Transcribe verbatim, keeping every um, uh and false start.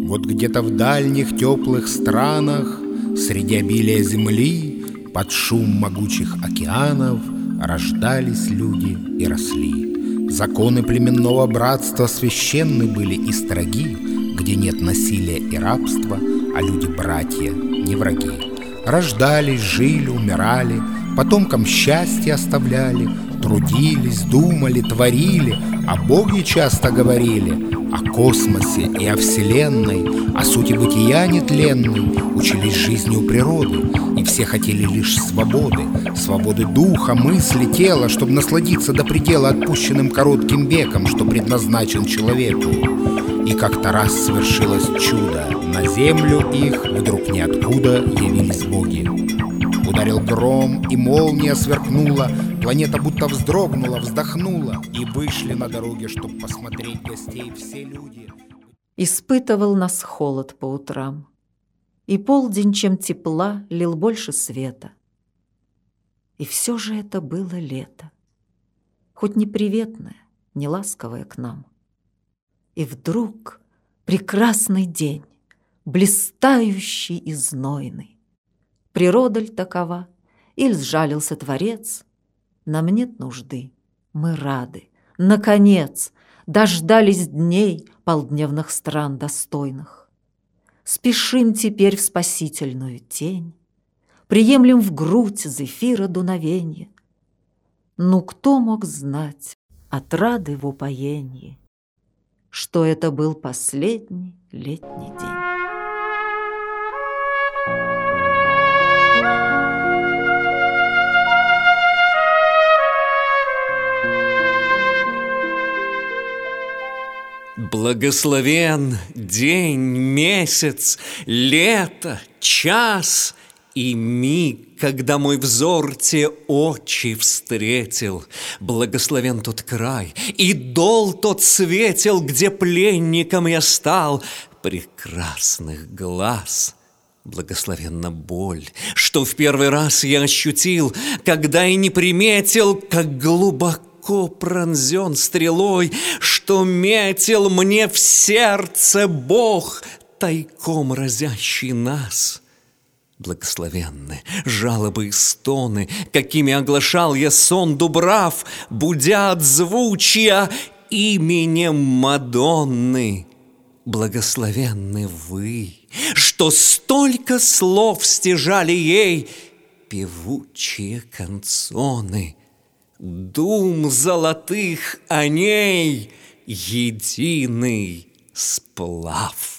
Вот где-то в дальних теплых странах, среди обилия земли, под шум могучих океанов рождались люди и росли. Законы племенного братства священны были и строги, где нет насилия и рабства, а люди-братья не враги. Рождались, жили, умирали, потомкам счастье оставляли, трудились, думали, творили, о Боге часто говорили, о космосе и о Вселенной, о сути бытия нетленной, учились жизни у природы, и все хотели лишь свободы, свободы духа, мысли, тела, чтобы насладиться до предела отпущенным коротким веком, что предназначен человеку. И как-то раз свершилось чудо, на землю их вдруг ниоткуда явились боги. Ударил гром, и молния сверкнула, планета будто вздрогнула, вздохнула, и вышли на дороге, чтоб посмотреть гостей все люди. Испытывал нас холод по утрам, и полдень, чем тепла, лил больше света. И все же это было лето, хоть неприветное, не ласковое к нам. И вдруг прекрасный день, блистающий и знойный. Природа ль такова, иль сжалился Творец? Нам нет нужды, мы рады, наконец, дождались дней полдневных стран достойных. Спешим теперь в спасительную тень, приемлем в грудь зефира дуновенье. Ну, кто мог знать отрады в упоенье, что это был последний летний день? Благословен день, месяц, лето, час и миг, когда мой взор те очи встретил. Благословен тот край, и дол тот светел, где пленником я стал прекрасных глаз. Благословенна боль, что в первый раз я ощутил, когда и не приметил, как глубоко пронзен стрелой, что метил мне в сердце Бог, тайком разящий нас. Благословенны жалобы и стоны, какими оглашал я сон дубрав, будя от звучия именем Мадонны. Благословенны вы, что столько слов стяжали ей певучие канцоны. Дум золотых о ней единый сплав.